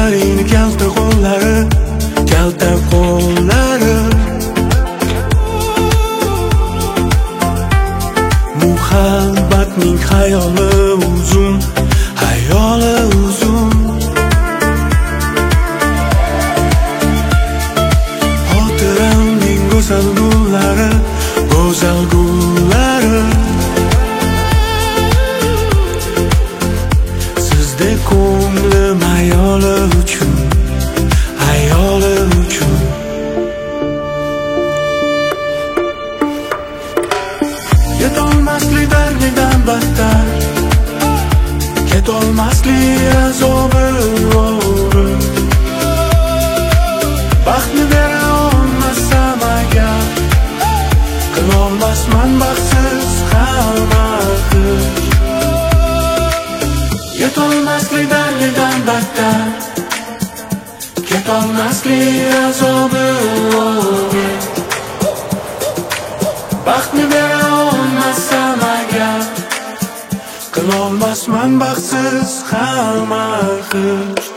Ko'zlaringni kalta qo'llari Muhabbatning hayoli uzun Xotiramning go'zal gullari Sizdek ko'nglim ayoli uchun Yetolmaslik dardidan battar Ketolmaslik azobi o'g'ri Baxtni bera olmasam agar Qilolmasman baxtsiz hamma qiz Yetolmaslik dardidan battar Ketolmaslik azobi o'g'ri Baxtni bera olmasam agar Qilolmasman baxtsiz hamma qiz